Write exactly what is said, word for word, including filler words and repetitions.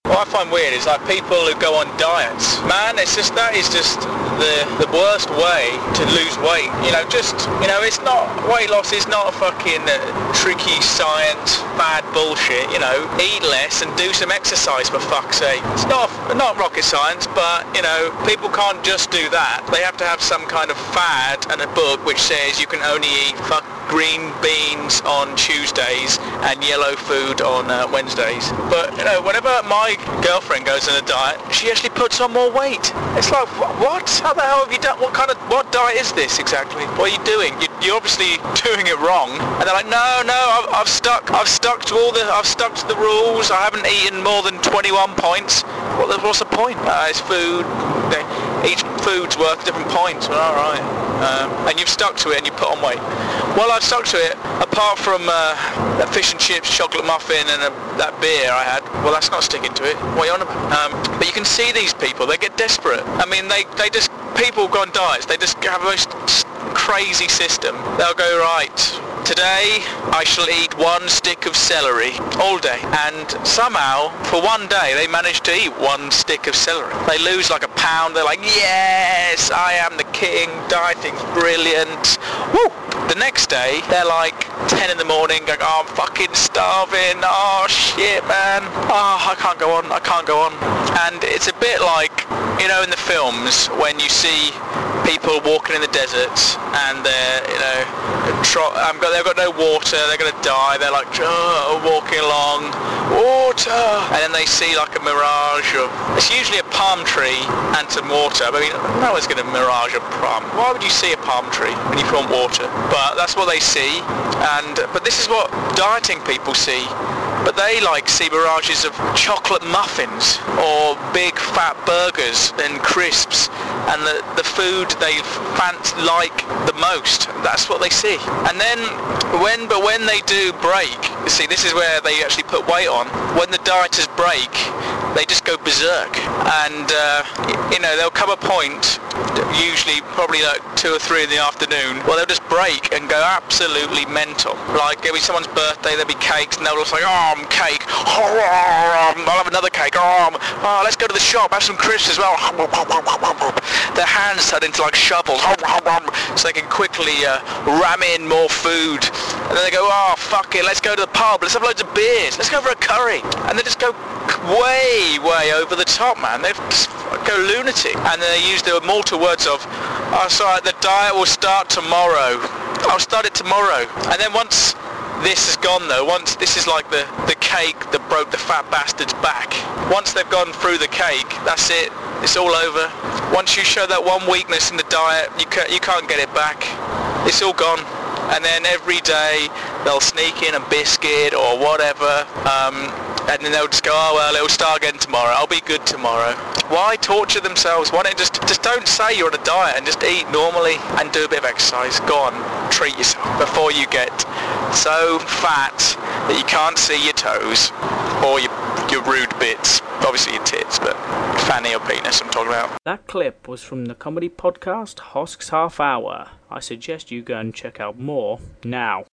What I find weird is like people who go on diets. Man, it's just, that is just the the worst way to lose weight. You know, just, you know, it's not, weight loss is not a fucking uh, tricky science, fad bullshit, you know. Eat less and do some exercise, for fuck's sake. It's not, not rocket science, but, you know, people can't just do that. They have to have some kind of fad and a book which says you can only eat fuck green beans on Tuesdays and yellow food on uh, Wednesdays. But, you know, whenever my girlfriend goes on a diet, she actually puts on more weight. It's like, what? How the hell have you done? What kind of, what diet is this exactly? What are you doing? You, you're obviously doing it wrong. And they're like, no, no, I've, I've stuck, I've stuck to all the, I've stuck to the rules. I haven't eaten more than twenty-one points. What, what's the point? Uh, it's food. Each food's worth different points. Well, all right. Um, and you've stuck to it and you put on weight. Well, I've stuck to it, apart from uh, that fish and chips, chocolate muffin and a, that beer I had. Well, that's not sticking to it. What are you on about? Um, but you can see these people, they get desperate. I mean, they, they just, people go on diets, they just have a most crazy system. They'll go, right, today I shall eat one stick of celery all day. And somehow, for one day, they manage to eat one stick of celery. They lose like a pound. They're like, yes, I am the king. Dieting's brilliant. Woo! The next day, they're like ten in the morning, going, oh, I'm fucking starving. Oh, shit, man. Oh, I can't go on. I can't go on. And it's a bit like, you know, in the films, when you see people walking in the deserts and they're, you know, tro- um, they've got no water, they're going to die, they're like, oh, walking along, water, and then they see like a mirage of, it's usually a palm tree and some water. I mean, no one's going to mirage a palm. Why would you see a palm tree when you want water? But that's what they see, and but this is what dieting people see. But they like see mirages of chocolate muffins or big fat burgers and crisps and the, the food they fancy like the most. That's what they see. And then when but when they do break, you see, this is where they actually put weight on. When the dieters break, they just go berserk. And uh, you know, there'll come a point, usually probably like two or three in the afternoon, where they'll just break and go absolutely mental. Like it'll be someone's birthday, there'll be cakes, and they'll just like, oh, cake, I'll have another cake, oh, oh, let's go to the shop, have some crisps as well. Their hands turn into like shovels, so they can quickly uh, ram in more food. And then they go, oh, fuck it, let's go to the pub, let's have loads of beers, let's go for a curry. And they just go way, way over the top, man. They just go lunatic. And then they use the immortal words of, oh, sorry, the diet will start tomorrow. I'll start it tomorrow. And then once this is gone though, once this is like the, the cake that broke the fat bastard's back. Once they've gone through the cake, that's it. It's all over. Once you show that one weakness in the diet, you can't, you can't get it back. It's all gone. And then every day they'll sneak in a biscuit or whatever, um, and then they'll just go, oh well, it'll start again tomorrow, I'll be good tomorrow. Why torture themselves? Why don't just just don't say you're on a diet and just eat normally and do a bit of exercise. Go on, treat yourself before you get so fat that you can't see your toes or your your rude bits. Obviously your tits, but fanny or penis I'm talking about. That clip was from the comedy podcast Hosk's Half Hour. I suggest you go and check out more now.